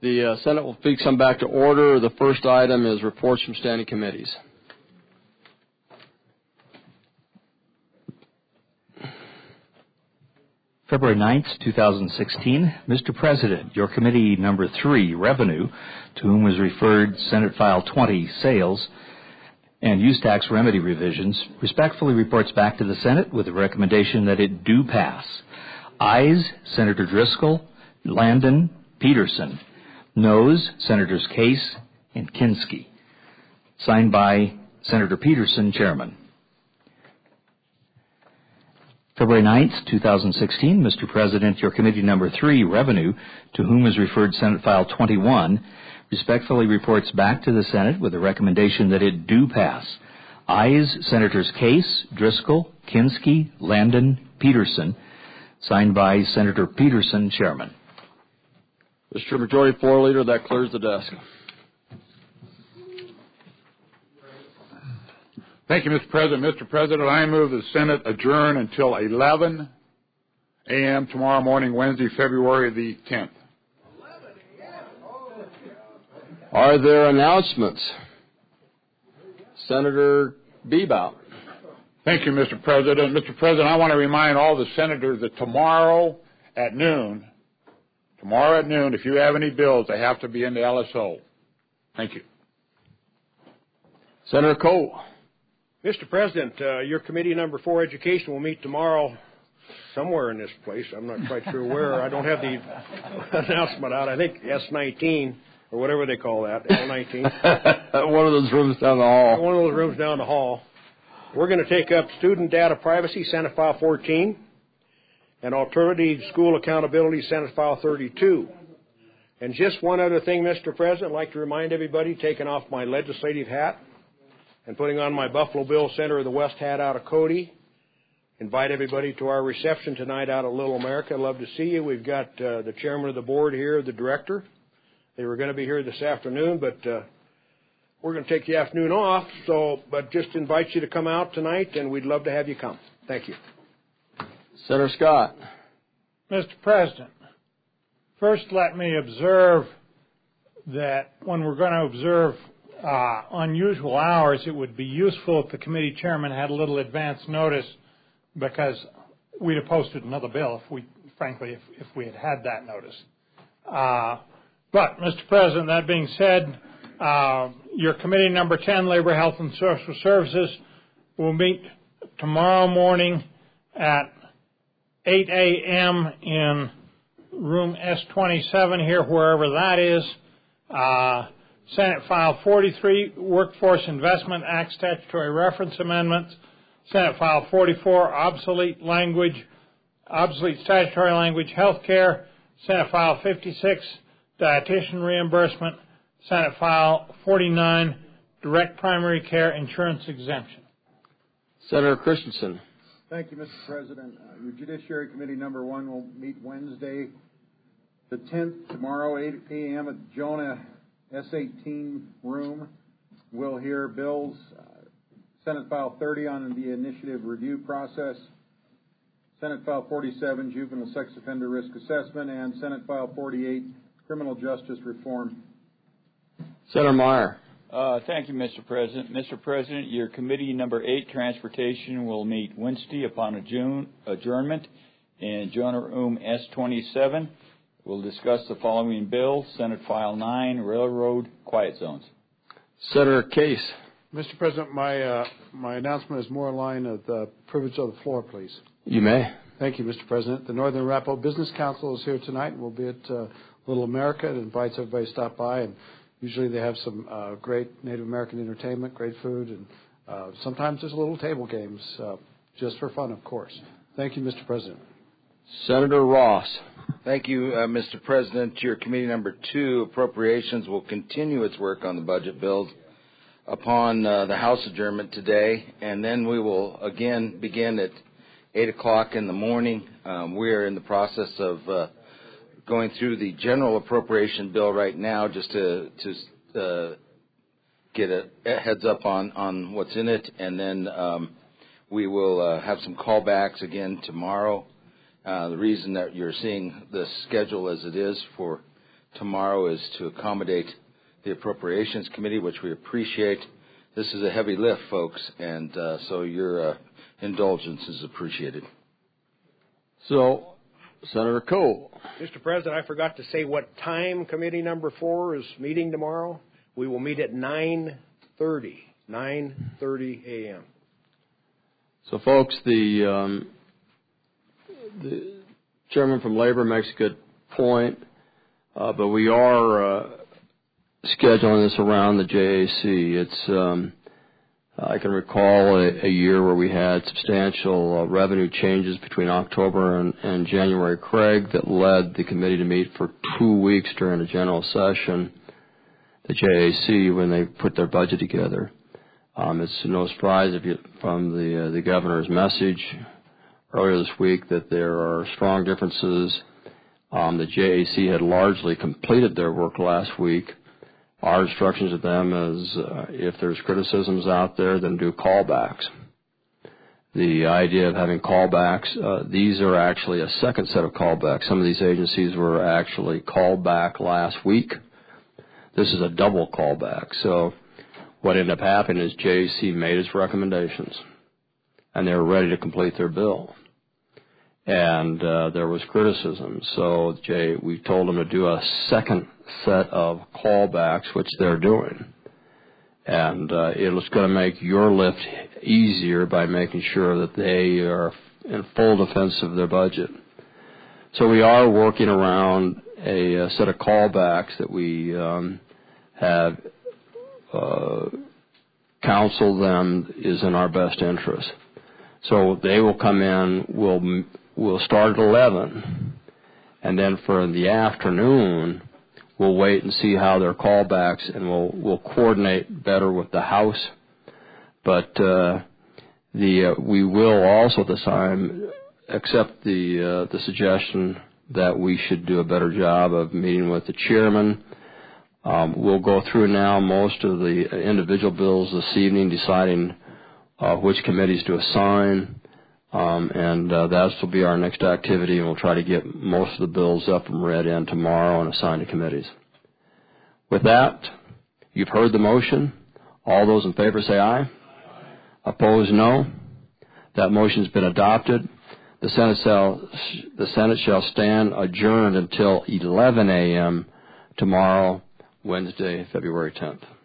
The Senate will please come back to order. The first item is reports from standing committees. February 9th, 2016. Mr. President, your committee number 3, Revenue, to whom was referred Senate File 20, Sales and Use Tax Remedy Revisions, respectfully reports back to the Senate with a recommendation that it do pass. Ayes, Senator Driscoll, Landon, Peterson. Noes, Senators Case and Kinski. Signed by Senator Peterson, Chairman. February 9th, 2016, Mr. President, your committee number 3, Revenue, to whom is referred Senate File 21, respectfully reports back to the Senate with a recommendation that it do pass. Ayes, Senators Case, Driscoll, Kinski, Landon, Peterson. Signed by Senator Peterson, Chairman. Mr. Majority Floor Leader, that clears the desk. Thank you, Mr. President. Mr. President, I move the Senate adjourn until 11 a.m. tomorrow morning, Wednesday, February the 10th. Are there announcements? Senator Bebout. Thank you, Mr. President. Mr. President, I want to remind all the senators that tomorrow at noon, if you have any bills, they have to be in the LSO. Thank you. Senator Cole. Mr. President, your committee number 4, Education, will meet tomorrow somewhere in this place. I'm not quite sure where. I don't have the announcement out. I think S19 or whatever they call that, L19. One of those rooms down the hall. One of those rooms down the hall. We're going to take up Student Data Privacy, Senate File 14, and Alternative School Accountability, Senate File 32. And just one other thing, Mr. President, I'd like to remind everybody, taking off my legislative hat and putting on my Buffalo Bill Center of the West hat out of Cody. Invite everybody to our reception tonight out at Little America. I'd love to see you. We've got the chairman of the board here, the director. They were going to be here this afternoon, but we're going to take the afternoon off. But just invite you to come out tonight, and we'd love to have you come. Thank you. Senator Scott. Mr. President, first let me observe that when we're going to observe unusual hours, it would be useful if the committee chairman had a little advance notice, because we'd have posted another bill if we had had that notice. But, Mr. President, that being said, your committee number 10, Labor, Health, and Social Services, will meet tomorrow morning at 8 a.m. in room S27 here, wherever that is. Senate File 43, Workforce Investment Act Statutory Reference Amendments. Senate File 44, Obsolete Statutory Language, Healthcare. Senate File 56, Dietitian Reimbursement. Senate File 49, Direct Primary Care Insurance Exemption. Senator Christensen. Thank you, Mr. President. Your Judiciary Committee number 1 will meet Wednesday the 10th, tomorrow, 8 a.m. at Jonah S18 room. We'll hear bills, Senate File 30 on the initiative review process, Senate File 47, Juvenile Sex Offender Risk Assessment, and Senate File 48, Criminal Justice Reform. Senator Meyer. Thank you, Mr. President. Mr. President, your committee number 8, Transportation, will meet Wednesday upon adjournment in Jonah Room S27. We'll discuss the following bill, Senate File 9, Railroad Quiet Zones. Senator Case. Mr. President, my announcement is more in line with the privilege of the floor, please. You may. Thank you, Mr. President. The Northern Arapahoe Business Council is here tonight. We'll be at Little America. It invites everybody to stop by, and usually they have some great Native American entertainment, great food, and sometimes there's a little table games, just for fun, of course. Thank you, Mr. President. Senator Ross. Thank you, Mr. President. Your committee number 2, Appropriations, will continue its work on the budget bills upon the House adjournment today, and then we will again begin at 8 o'clock in the morning. We are in the process of going through the general appropriation bill right now, just to get a heads up on what's in it, and then we will have some callbacks again tomorrow. The reason that you're seeing the schedule as it is for tomorrow is to accommodate the Appropriations Committee, which we appreciate. This is a heavy lift, folks, and so your indulgence is appreciated. So, Senator Cole. Mr. President, I forgot to say what time committee number 4 is meeting tomorrow. We will meet at 9:30 a.m. So, folks, the chairman from Labor makes a good point, but we are scheduling this around the JAC. It's I can recall a year where we had substantial revenue changes between October and January, Craig, that led the committee to meet for 2 weeks during the general session, the JAC, when they put their budget together. It's no surprise from the governor's message earlier this week that there are strong differences. The JAC had largely completed their work last week. Our instructions to them is if there's criticisms out there, then do callbacks. The idea of having callbacks, these are actually a second set of callbacks. Some of these agencies were actually called back last week. This is a double callback. So what ended up happening is JAC made its recommendations, and they were ready to complete their bill. And there was criticism. So we told them to do a second set of callbacks, which they're doing. And it was going to make your lift easier by making sure that they are in full defense of their budget. So we are working around a set of callbacks that we have counseled them is in our best interest. So they will come in, we'll start at 11, and then for the afternoon, we'll wait and see how their callbacks, and we'll coordinate better with the House. But we will also at this time accept the suggestion that we should do a better job of meeting with the chairman. We'll go through now most of the individual bills this evening, deciding which committees to assign, and that will be our next activity, and we'll try to get most of the bills up and read in tomorrow and assigned to committees. With that, you've heard the motion. All those in favor say aye. Opposed, no. That motion's been adopted. The Senate shall stand adjourned until 11 a.m. tomorrow, Wednesday, February 10th.